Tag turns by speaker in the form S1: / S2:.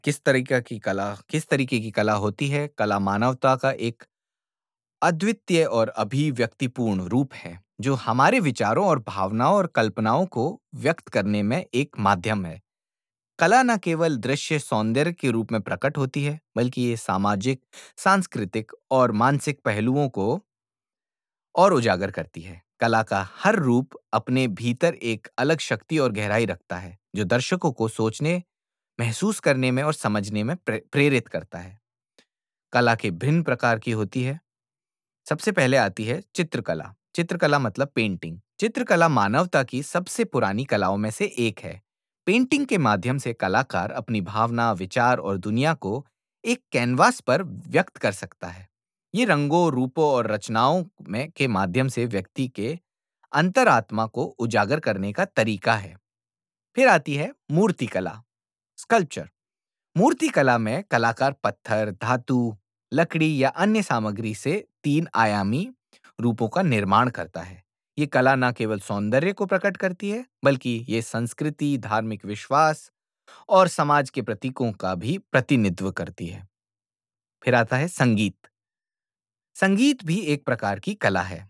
S1: किस तरीके की कला होती है? कला मानवता का एक अद्वितीय और अभिव्यक्तिपूर्ण रूप है, जो हमारे विचारों और भावनाओं और कल्पनाओं को व्यक्त करने में एक माध्यम है। कला न केवल दृश्य सौंदर्य के रूप में प्रकट होती है, बल्कि ये सामाजिक, सांस्कृतिक और मानसिक पहलुओं को और उजागर करती है। कला का हर रूप अपने भीतर एक अलग शक्ति और गहराई रखता है, जो दर्शकों को सोचने, महसूस करने में और समझने में प्रेरित करता है। कला के भिन्न प्रकार की होती है। सबसे पहले आती है चित्रकला। चित्रकला मतलब पेंटिंग। चित्रकला मानवता की सबसे पुरानी कलाओं में से एक है। पेंटिंग के माध्यम से कलाकार अपनी भावना, विचार और दुनिया को एक कैनवास पर व्यक्त कर सकता है। ये रंगों, रूपों और रचनाओं में के माध्यम से व्यक्ति के अंतरात्मा को उजागर करने का तरीका है। फिर आती है मूर्तिकला, स्कल्पचर। मूर्ति कला में कलाकार पत्थर, धातु, लकड़ी या अन्य सामग्री से तीन आयामी रूपों का निर्माण करता है। ये कला न केवल सौंदर्य को प्रकट करती है, बल्कि ये संस्कृति, धार्मिक विश्वास और समाज के प्रतीकों का भी प्रतिनिधित्व करती है। फिर आता है संगीत। संगीत भी एक प्रकार की कला है।